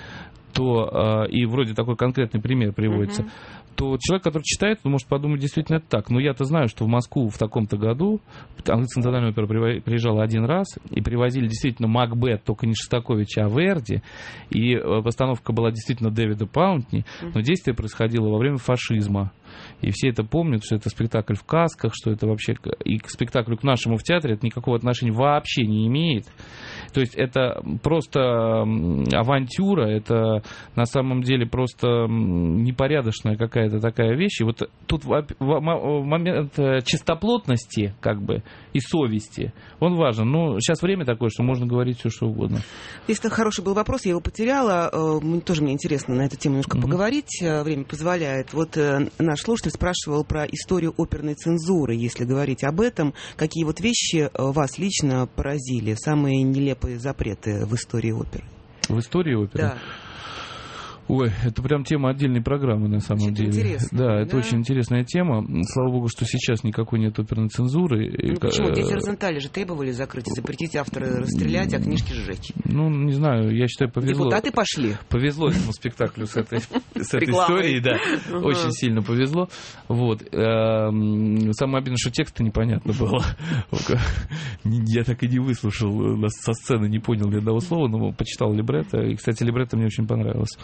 то, и вроде такой конкретный пример приводится, угу. то человек, который читает, он может подумать, действительно это так. Но я-то знаю, что в Москву в таком-то году английская национальная опера приезжала один раз, и привозили действительно Макбет, только не Шостаковича, а Верди, и постановка была действительно Дэвида Паунтни, но действие происходило во время фашизма. И все это помнят, что это спектакль в касках, что это вообще... И к спектаклю к нашему в театре это никакого отношения вообще не имеет. То есть это просто авантюра, это на самом деле просто непорядочная какая-то такая вещь. И вот тут момент чистоплотности, как бы, и совести, он важен. Но сейчас время такое, что можно говорить все, что угодно. Если хороший был вопрос, я его потеряла. Тоже мне интересно на эту тему немножко mm-hmm. поговорить. Время позволяет. Вот наш наш слушатель спрашивал про историю оперной цензуры. Если говорить об этом, какие вот вещи вас лично поразили? Самые нелепые запреты в истории оперы? В истории оперы? Да. Ой, это прям тема отдельной программы, на самом очень деле. Интересно, да, да, это очень интересная тема. Слава богу, что сейчас никакой нет оперной цензуры. Ну почему? Дети Розенталя же требовали закрыть, запретить автора расстрелять, а книжки сжечь. Ну, не знаю, я считаю, повезло. Депутаты пошли. Повезло этому спектаклю с этой, с этой историей, да. Очень сильно повезло. Вот. Самое обидное, что текста непонятно было. Я так и не выслушал со сцены, не понял ни одного слова, но почитал либретто. И, кстати, либретто мне очень понравилось.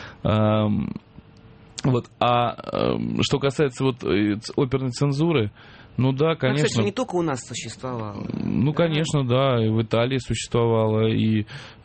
Вот. А что касается вот оперной цензуры, ну да, конечно. А, кстати, не только у нас существовало. Ну, да? конечно, да, и в Италии существовало, и э,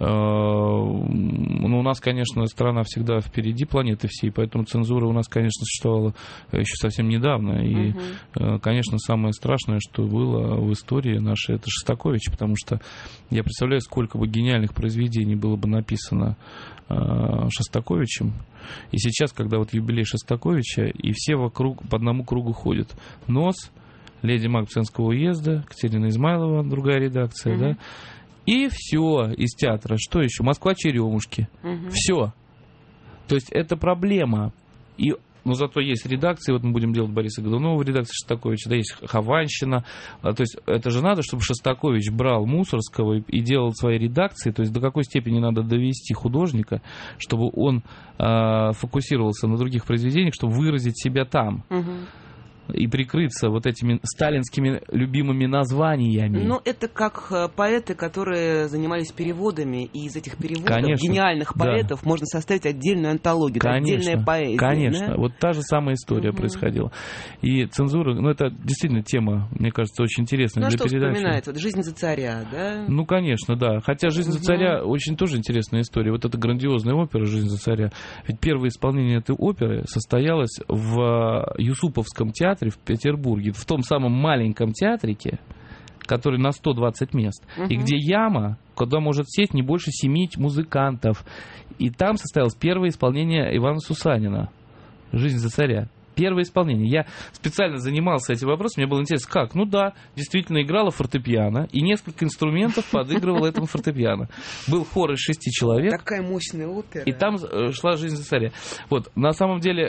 ну, у нас, конечно, страна всегда впереди планеты всей, поэтому цензура у нас, конечно, существовала еще совсем недавно. И, угу. э, конечно, самое страшное, что было в истории нашей, это Шостакович, потому что я представляю, сколько бы гениальных произведений было бы написано Шостаковичем. И сейчас, когда вот юбилей Шостаковича, и все вокруг по одному кругу ходят. Нос, Леди Мак Пценского уезда, Катерина Измайлова, другая редакция, mm-hmm. да. И все из театра. Что еще? Москва Черемушки. Mm-hmm. Все. То есть это проблема. И но зато есть редакции, вот мы будем делать Бориса Годунова, редакция Шостаковича, да, есть Хованщина. То есть это же надо, чтобы Шостакович брал Мусорского и делал свои редакции. То есть до какой степени надо довести художника, чтобы он э, фокусировался на других произведениях, чтобы выразить себя там. Угу. И прикрыться вот этими сталинскими любимыми названиями. Ну, это как поэты, которые занимались переводами, и из этих переводов конечно, гениальных поэтов да. можно составить отдельную антологию, конечно, отдельная поэзия. Конечно, да? вот та же самая история угу. происходила. И цензура, ну, это действительно тема, мне кажется, очень интересная ну, для что передачи. вспоминается? Вот «Жизнь за царя», да? Ну, конечно, да. Хотя «Жизнь угу. за царя» очень тоже интересная история. Вот эта грандиозная опера «Жизнь за царя». Ведь первое исполнение этой оперы состоялось в Юсуповском театре в Петербурге, в том самом маленьком театрике, который на сто двадцать мест, uh-huh. и где яма, куда может сесть не больше семи музыкантов. И там состоялось первое исполнение Ивана Сусанина «Жизнь за царя». Первое исполнение. Я специально занимался этим вопросом, мне было интересно, как? Ну да, действительно играла фортепиано, и несколько инструментов подыгрывало этому фортепиано. Был хор из шести человек. Такая мощная опера. И там шла «Жизнь за царя». Вот, на самом деле,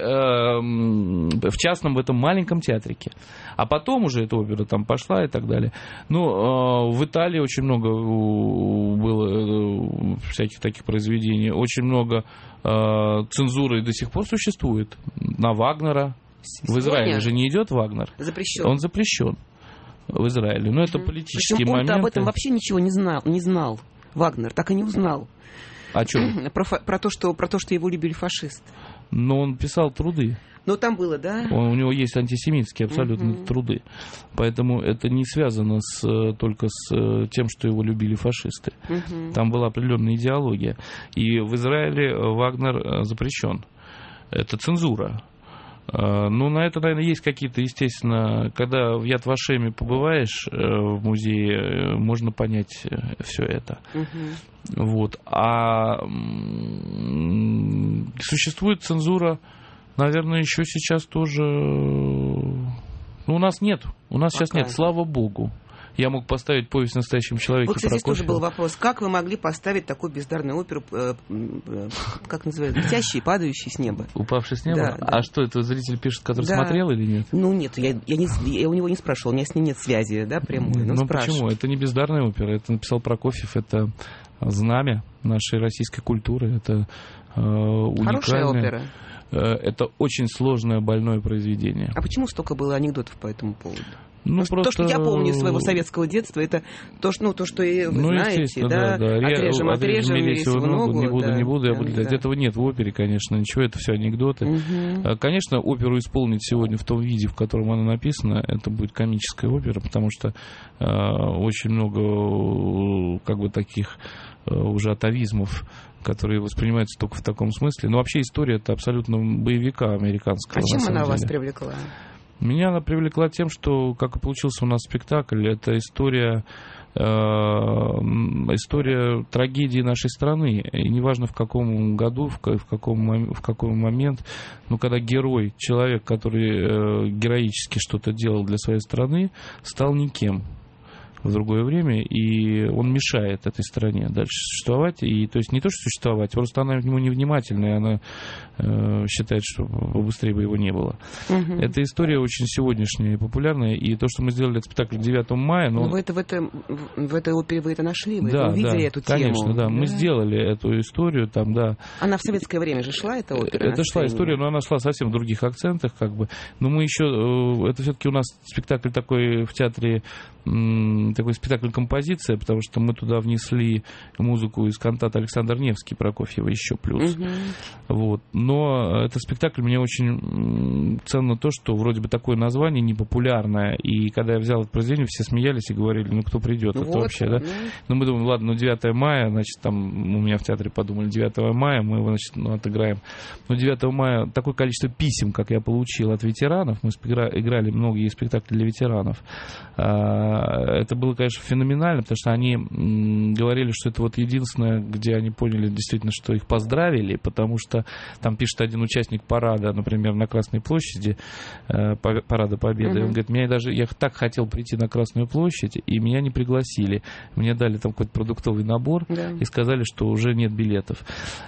в частном, в этом маленьком театрике. А потом уже эта опера там пошла и так далее. Ну, в Италии очень много было всяких таких произведений, очень много цензуры до сих пор существует. На Вагнера. В Израиле же не идет Вагнер. Запрещен. Он запрещен в Израиле. Но это политические Причем моменты. Он-то об этом вообще ничего не знал, не знал. Вагнер так и не узнал. О чем? Про, про, то, что, про то, что его любили фашисты. Но он писал труды. Ну, там было, да? Он, у него есть антисемитские абсолютно uh-huh. труды. Поэтому это не связано с, только с тем, что его любили фашисты. Uh-huh. Там была определенная идеология. И в Израиле Вагнер запрещен. Это цензура. Ну, на это, наверное, есть какие-то, естественно, когда в Яд Вашеме побываешь в музее, можно понять все это. Uh-huh. Вот. А существует цензура, наверное, еще сейчас тоже... Ну, у нас нет. У нас Пока. сейчас нет, слава богу. Я мог поставить «Повесть о настоящем человеке» вот, кстати, Прокофьева. Здесь тоже был вопрос. Как вы могли поставить такую бездарную оперу, э, э, как называется, летящий, падающий с неба? Упавший с неба? Да, а да. что, это зритель пишет, который да. смотрел или нет? Ну, нет, я, я, не, я у него не спрашивал, у меня с ним нет связи, да, прямой. Ну, почему? Это не бездарная опера, это написал Прокофьев, это знамя нашей российской культуры, это э, уникальное... Хорошая опера. Это очень сложное, больное произведение. А почему столько было анекдотов по этому поводу? Ну, просто... То, что я помню из своего советского детства, это то, что, ну, то, что вы ну, знаете, да, да, да. отрежем, отрежем, Мелисеву ногу, не буду, да, не буду, я да, буду. Да. Этого нет в опере, конечно, ничего, это все анекдоты. Угу. Конечно, оперу исполнить сегодня в том виде, в котором она написана, это будет комическая опера, потому что э, очень много как бы таких э, уже атовизмов, которые воспринимаются только в таком смысле. Но вообще история это абсолютно боевика американского. А чем она деле. вас привлекла? Меня она привлекла тем, что, как и получился у нас спектакль, это история, э, история трагедии нашей страны. И неважно в каком году, в, в, каком, в какой момент, но когда герой, человек, который э, героически что-то делал для своей страны, стал никем в другое время, и он мешает этой стране дальше существовать. И, то есть не то, что существовать, просто она к нему невнимательная, она э, считает, что побыстрее бы его не было. Угу. Эта история очень сегодняшняя и популярная, и то, что мы сделали этот спектакль девятого мая... Но... Но вы это, в, это, в этой опере вы это нашли, вы да, увидели да, эту конечно, тему. Да, мы да. сделали эту историю там, да. Она в советское время же шла, эта опера? Это шла история, но она шла совсем в других акцентах, как бы. Но мы еще... Это все-таки у нас спектакль такой в театре, такой спектакль-композиция, потому что мы туда внесли музыку из кантата Александр Невский Прокофьева еще плюс. Угу. Вот. Но этот спектакль, мне очень ценно то, что вроде бы такое название непопулярное, и когда я взял это произведение, все смеялись и говорили, ну кто придет, это вот, вообще, да? Ну... Но мы думаем, ладно, ну девятое мая, значит, там у меня в театре подумали, девятого мая мы его, значит, ну, отыграем. Но девятого мая такое количество писем, как я получил от ветеранов, мы играли многие спектакли для ветеранов, это было, конечно, феноменально, потому что они говорили, что это вот единственное, где они поняли действительно, что их поздравили, потому что там пишет один участник парада, например, на Красной площади, парада Победы, uh-huh. он говорит, меня даже, я так хотел прийти на Красную площадь, и меня не пригласили. Мне дали там какой-то продуктовый набор yeah. и сказали, что уже нет билетов.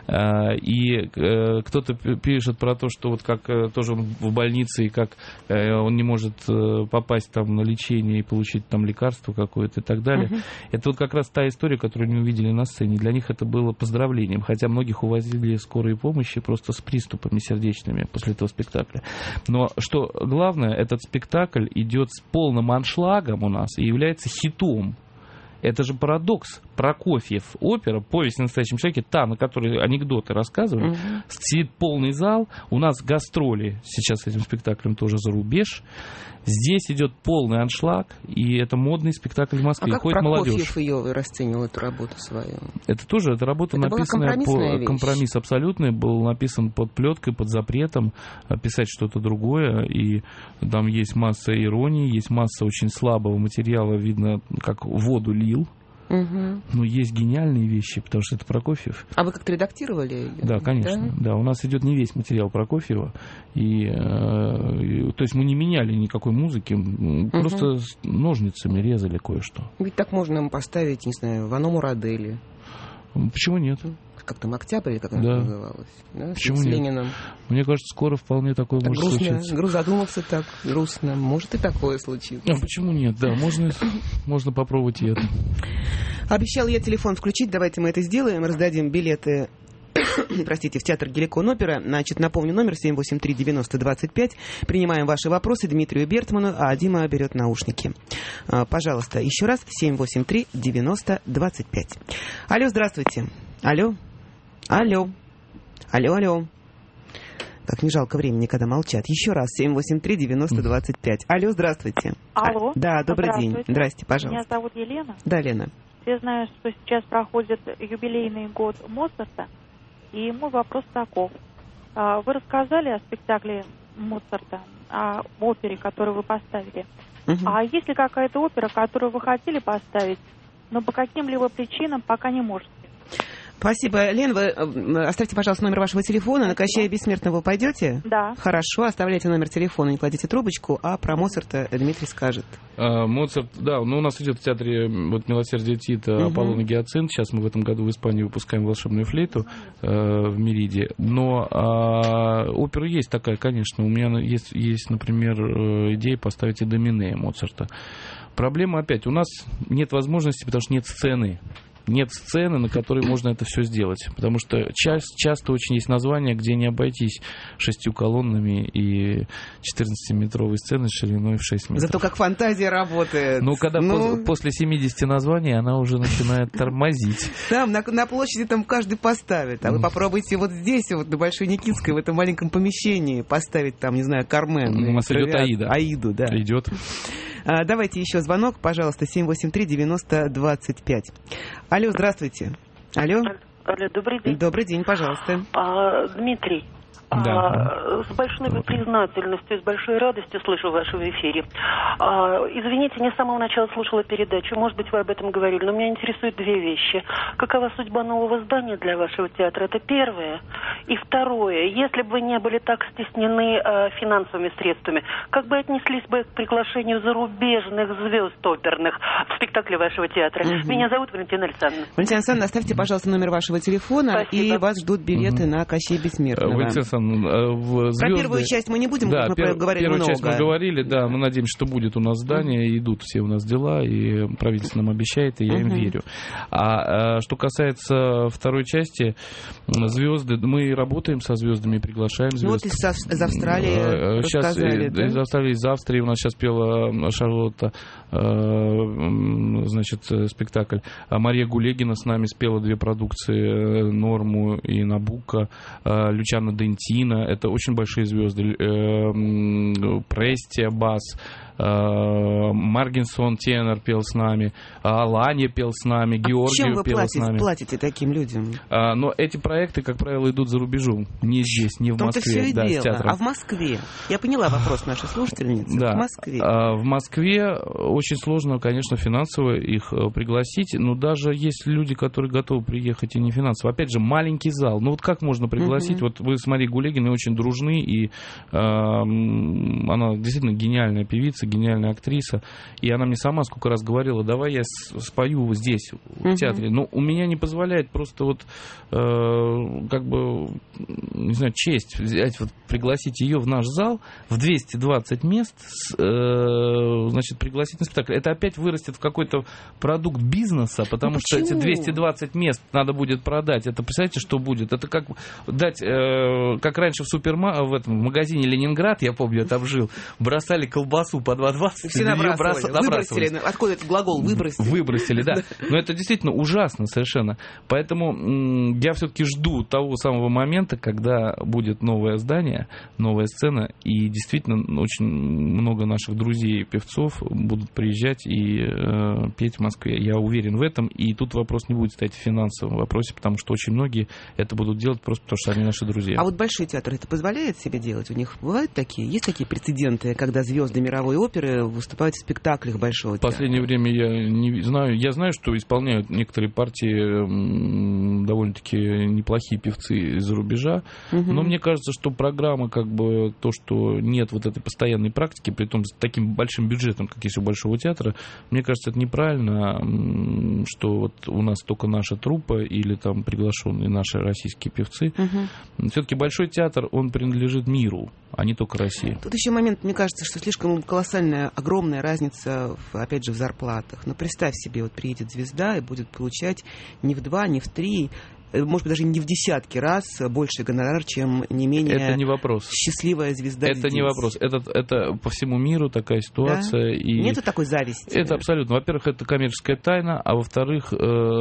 И кто-то пишет про то, что вот как тоже он в больнице, и как он не может попасть там на лечение и получить там лекарство какое-то и так далее. Uh-huh. Это вот как раз та история, которую они увидели на сцене. Для них это было поздравлением, хотя многих увозили скорой помощи просто с приступами сердечными после этого спектакля. Но что главное, этот спектакль идет с полным аншлагом у нас и является хитом. Это же парадокс. Прокофьев, опера, повесть о настоящем человеке, та, на которой анекдоты рассказывали, uh-huh. сидит полный зал. У нас гастроли сейчас с этим спектаклем тоже за рубеж. Здесь идет полный аншлаг, и это модный спектакль в Москве. А как ходит Прокофьев молодежь. ее расценил, эту работу свою? Это тоже, эта работа это написанная по... Вещь. Компромисс абсолютный, был написан под плеткой, под запретом писать что-то другое, и там есть масса иронии, есть масса очень слабого материала, видно, как воду лил. Угу. Но есть гениальные вещи, потому что это Прокофьев. А вы как-то редактировали ее? Да, конечно. Да? Да, у нас идет не весь материал Прокофьева. И, э, и, то есть мы не меняли никакой музыки, угу. просто ножницами резали кое-что. Ведь так можно поставить, не знаю, Вано Мурадели. Почему нет? Как там, Октябрь, или как она да. называлась? Да, почему с нет? Лениным. Мне кажется, скоро вполне такое так может грустно, случиться. Грустно, задумался так, грустно. Может и такое случится. А почему нет? Да, можно, можно попробовать и это. Обещал я телефон включить, давайте мы это сделаем. Раздадим билеты, простите, в театр Геликон Опера. Значит, напомню, номер семь восемь три девяносто двадцать пять. Принимаем ваши вопросы Дмитрию Бертману, а Дима берет наушники. Пожалуйста, еще раз, семь восемь три девяносто двадцать пять. Алло, здравствуйте. Алло. Алло. Алло, алло. Как не жалко времени, когда молчат. Еще раз, семь восемь три девяносто двадцать пять. Алло, здравствуйте. Алло. Да, добрый день. Здрасте, пожалуйста. Меня зовут Елена. Да, Лена. Я знаю, что сейчас проходит юбилейный год Моцарта, и мой вопрос таков. Вы рассказали о спектакле Моцарта, о опере, которую вы поставили. Угу. А есть ли какая-то опера, которую вы хотели поставить, но по каким-либо причинам пока не можете? Спасибо. Лен, вы оставьте, пожалуйста, номер вашего телефона. На Кощея Бессмертного вы пойдете? Да. Хорошо, оставляйте номер телефона, не кладите трубочку, а про Моцарта Дмитрий скажет. А, Моцарт, да, ну у нас идет в театре вот «Милосердие Тита» угу. «Аполлон и Гиацинт». Сейчас мы в этом году в Испании выпускаем «Волшебную флейту» э, в Мериде. Но э, опера есть такая, конечно. У меня есть, есть например, идея поставить и «Домине» Моцарта. Проблема опять, у нас нет возможности, потому что нет сцены. Нет сцены, на которой можно это все сделать. Потому что часто, часто очень есть названия, где не обойтись шестью колоннами и четырнадцатиметровой сценой шириной в шесть метров. Зато как фантазия работает. Ну, когда ну... после семидесяти названий она уже начинает тормозить. Там, на, на площади там каждый поставит. А вы попробуйте вот здесь, вот на Большой Никитской, в этом маленьком помещении поставить там, не знаю, Кармен. У нас идет Аида. Аиду, да. Идет. А, давайте еще звонок, пожалуйста, семь восемь три девяносто двадцать пять. Алло, здравствуйте. Алло. Алло, добрый день. Добрый день, пожалуйста. А, Дмитрий, Да. А, с большой признательностью, с большой радостью слышу вас в эфире. А, извините, не с самого начала слушала передачу, может быть, вы об этом говорили, но меня интересуют две вещи. Какова судьба нового здания для вашего театра? Это первое. И второе, если бы вы не были так стеснены а, финансовыми средствами, как бы отнеслись бы к приглашению зарубежных звезд оперных в спектакле вашего театра? Угу. Меня зовут Валентина Александровна. Валентина Александровна, оставьте, пожалуйста, номер вашего телефона, Спасибо. и вас ждут билеты угу. на Кощея Бессмертного. В звезды... Про первую часть мы не будем, да, мы пер... говорили первую много. часть мы говорили, да, мы надеемся, что будет у нас здание, mm-hmm. идут все у нас дела, и правительство нам обещает, и я mm-hmm. им верю. А, а что касается второй части, звезды, мы работаем со звездами, приглашаем звезд. Ну вот из, из Австралии сейчас, рассказали, да? Из Австралии, из Австрии у нас сейчас пела Шарлотта, значит, спектакль. Мария Гулегина с нами спела две продукции, Норму и Набука, Лючано Дентино, это очень большие звезды, Престия, бас, Маргинсон, тенор, пел с нами, Аланья пел с нами, Георгий пел с нами. Чем вы платите таким людям? А, но эти проекты, как правило, идут за рубежом, не здесь, не в Москве. Все и да, дело. А в Москве? Я поняла вопрос нашей слушательницы. Да. В Москве. А, в Москве очень сложно, конечно, финансово их пригласить, но даже есть люди, которые готовы приехать и не финансово. Опять же, маленький зал. Ну вот как можно пригласить? Uh-huh. Вот вы с Марией Гулегиной очень дружны, и э, она действительно гениальная певица, гениальная актриса, и она мне сама сколько раз говорила, давай я спою здесь, в uh-huh. театре. Но у меня не позволяет просто вот э, как бы, не знаю, честь взять, вот, пригласить ее в наш зал в двести двадцать мест, э, значит, пригласить на спектакль. Это опять вырастет в какой-то продукт бизнеса, потому ну, что эти двести двадцать мест надо будет продать. Это, представляете, что будет? Это как дать, э, как раньше в суперма, в этом в магазине Ленинград, я помню, я там жил, бросали колбасу по два двадцать. Все набрасывали. Брос... Выбросили. Откуда этот глагол? Выбросили. Выбросили, да. Но это действительно ужасно совершенно. Поэтому м- я все-таки жду того самого момента, когда будет новое здание, новая сцена, и действительно очень много наших друзей, певцов будут приезжать и э, петь в Москве. Я уверен в этом, и тут вопрос не будет стоять в финансовом вопросе, потому что очень многие это будут делать просто потому, что они наши друзья. А вот большой театр это позволяет себе делать? У них бывают такие? Есть такие прецеденты, когда звезды мировой оперы выступают в спектаклях большого театра? В последнее время я не знаю. Я знаю, что исполняют некоторые партии довольно-таки неплохие певцы из-за рубежа, угу. но мне кажется, что программа, как бы то, что нет вот этой постоянной практики, при том с таким большим бюджетом, как есть у Большого театра, мне кажется, это неправильно, что вот у нас только наша труппа или там приглашенные наши российские певцы. Угу. Все-таки Большой театр, он принадлежит миру, а не только России. Тут еще момент, мне кажется, что слишком колоссальная, огромная разница, в, опять же, в зарплатах. Но представь себе, вот приедет звезда и будет получать не в два, не в три, может быть, даже не в десятки раз больше гонорар, чем не менее это не вопрос. Счастливая звезда это здесь. Не вопрос. Это, это по всему миру такая ситуация. Да? И нету такой зависти? Это абсолютно. Во-первых, это коммерческая тайна, а во-вторых, э,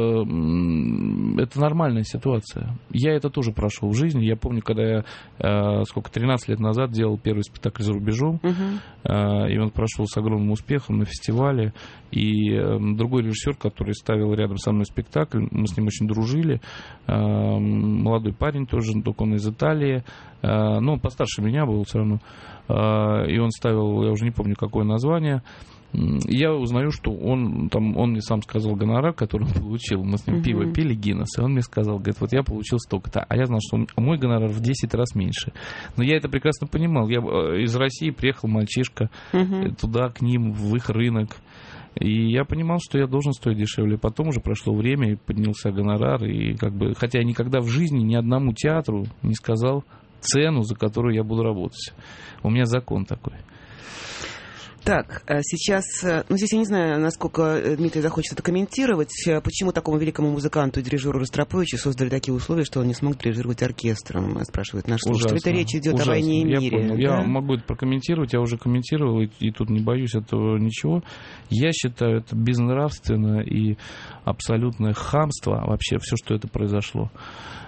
это нормальная ситуация. Я это тоже прошел в жизни. Я помню, когда я, э, сколько, тринадцать лет назад делал первый спектакль за рубежом, угу. э, и он прошел с огромным успехом на фестивале. И э, другой режиссер, который ставил рядом со мной спектакль, мы с ним очень дружили, молодой парень тоже, только он из Италии, но он постарше меня был все равно, и он ставил, я уже не помню, какое название. Я узнаю, что он, там, он мне сам сказал гонорар, который он получил, мы с ним uh-huh. пиво пили, Гиннес, и он мне сказал, говорит, вот я получил столько-то, а я знал, что он, мой гонорар в десять раз меньше. Но я это прекрасно понимал, я из России приехал мальчишка uh-huh. туда, к ним, в их рынок, и я понимал, что я должен стоить дешевле. Потом уже прошло время, и поднялся гонорар. И как бы, хотя я никогда в жизни ни одному театру не сказал цену, за которую я буду работать. У меня закон такой. Так, сейчас, ну здесь я не знаю, насколько Дмитрий захочет это комментировать, почему такому великому музыканту и дирижеру Ростроповичу создали такие условия, что он не смог дирижировать оркестром, спрашивает наш слушатель. Это речь идет Ужасно. О войне и я мире. Понял. Да? Я могу это прокомментировать, я уже комментировал, и, и тут не боюсь этого ничего. Я считаю, это безнравственно и абсолютное хамство, вообще все, что это произошло.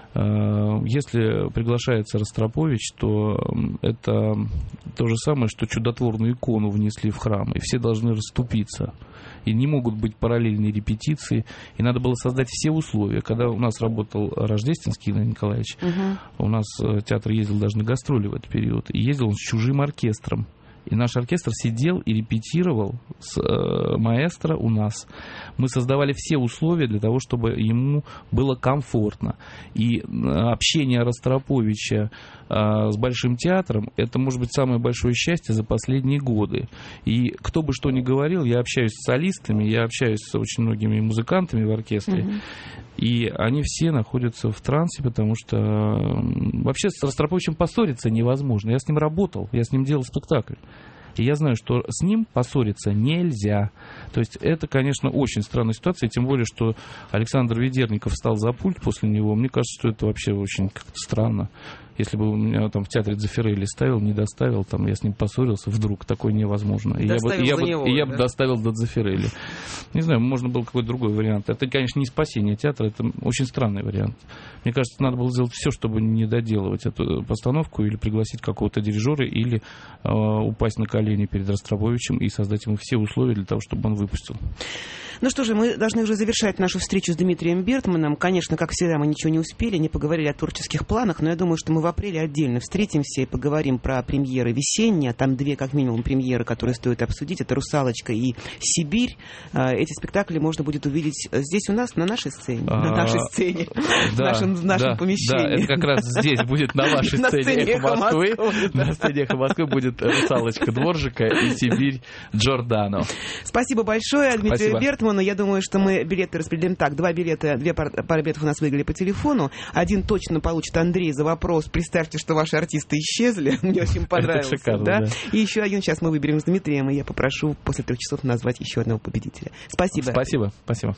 Если приглашается Ростропович, то это то же самое, что чудотворную икону внесли в храм, и все должны расступиться. И не могут быть параллельные репетиции. И надо было создать все условия. Когда у нас работал Рождественский Игнат Николаевич, угу. у нас театр ездил даже на гастроли в этот период. И ездил он с чужим оркестром. И наш оркестр сидел и репетировал с э, маэстро у нас. Мы создавали все условия для того, чтобы ему было комфортно. И э, общение Ростроповича э, с Большим театром — это, может быть, самое большое счастье за последние годы. И кто бы что ни говорил, я общаюсь с солистами, я общаюсь с очень многими музыкантами в оркестре. Mm-hmm. И они все находятся в трансе, потому что э, вообще с Ростроповичем поссориться невозможно. Я с ним работал, я с ним делал спектакль. И я знаю, что с ним поссориться нельзя. То есть это, конечно, очень странная ситуация, тем более, что Александр Ведерников встал за пульт после него. Мне кажется, что это вообще очень как-то странно. Если бы у меня там в театре Дзефирелли ставил, не доставил, там я с ним поссорился, вдруг такое невозможно. И я бы, я бы, него, и я да? бы доставил до Дзефирелли. Не знаю, можно было какой-то другой вариант. Это, конечно, не спасение театра, это очень странный вариант. Мне кажется, надо было сделать все, чтобы не доделывать эту постановку или пригласить какого-то дирижера, или э, упасть на колени перед Ростроповичем и создать ему все условия для того, чтобы он выпустил. Ну что же, мы должны уже завершать нашу встречу с Дмитрием Бертманом. Конечно, как всегда, мы ничего не успели, не поговорили о творческих планах, но я думаю, что мы в апреле отдельно встретимся и поговорим про премьеры весенние. Там две, как минимум, премьеры, которые стоит обсудить. Это «Русалочка» и «Сибирь». Эти спектакли можно будет увидеть здесь у нас, на нашей сцене. На нашей сцене. В нашем помещении. Да, это как раз здесь будет на вашей сцене «Эхо Москвы». На сцене «Эхо Москвы» будет «Русалочка» Дворжика и «Сибирь» Джордано. Спасибо большое, Дмитрий Бертман. Но я думаю, что мы билеты распределим так. Два билета, две пары билетов у нас выиграли по телефону. Один точно получит Андрей за вопрос. Представьте, что ваши артисты исчезли. Мне очень понравился. Шикарно, да? Да. И еще один сейчас мы выберем с Дмитрием, и я попрошу после трех часов назвать еще одного победителя. Спасибо. Спасибо. Спасибо.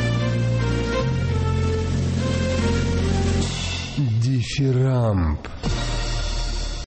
Дифирамб.